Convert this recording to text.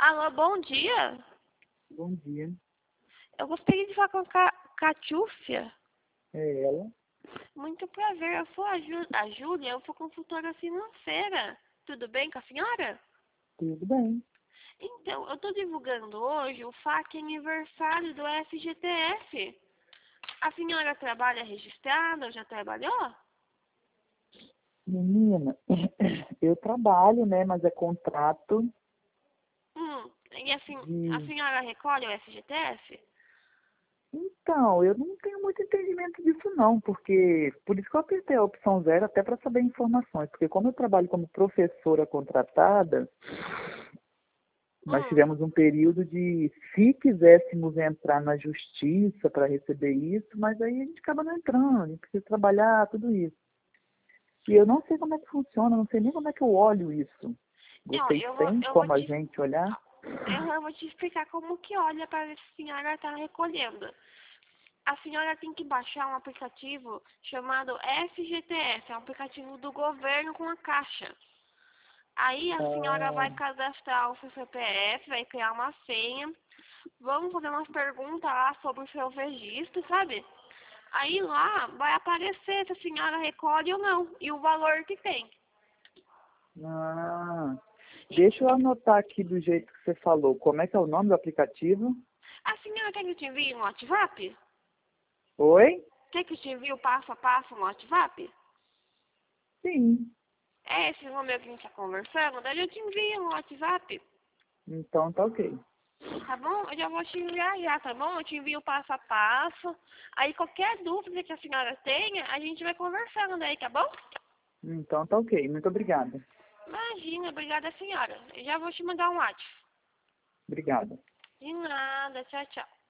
Alô, bom dia. Bom dia. Eu gostaria de falar com a Catiúcia. É ela? Muito prazer, eu sou a Júlia, eu sou consultora financeira. Tudo bem com a senhora? Tudo bem. Então, eu estou divulgando hoje o FAQ aniversário do FGTS. A senhora trabalha registrada ou já trabalhou? Menina, eu trabalho, né? Mas é contrato E assim, a de... senhora recolhe o FGTS? Então, eu não tenho muito entendimento disso não, porque por isso que eu apertei a opção 0 até para saber informações, porque como eu trabalho como professora contratada, nós tivemos um período de, se quiséssemos entrar na justiça para receber isso, mas aí a gente acaba não entrando, a gente precisa trabalhar, tudo isso. E eu não sei como é que funciona, não sei nem como é que eu olho isso. Não, Vocês têm eu vou como a te gente olhar? eu vou te explicar como que olha para ver se a senhora está recolhendo. A senhora tem que baixar um aplicativo chamado FGTS, é um aplicativo do governo com a Caixa. Aí a senhora Ah, vai cadastrar o seu CPF, vai criar uma senha, vamos fazer umas perguntas lá sobre o seu registro, sabe? Aí lá vai aparecer se a senhora recolhe ou não, e o valor que tem. ah, deixa eu anotar aqui do jeito que você falou. Como é que é o nome do aplicativo? A senhora quer que eu te envie um WhatsApp? Oi? Quer que eu te envie o passo a passo no WhatsApp? Sim. É esse número que a gente está conversando? Daí eu te envio no WhatsApp. Então tá ok. Tá bom? Eu já vou te enviar já, tá bom? Eu te envio passo a passo. Aí qualquer dúvida que a senhora tenha, a gente vai conversando daí, tá bom? Então tá ok. Muito obrigada. Imagina, obrigada senhora. Eu já vou te mandar um WhatsApp. Obrigada. De nada, tchau, tchau.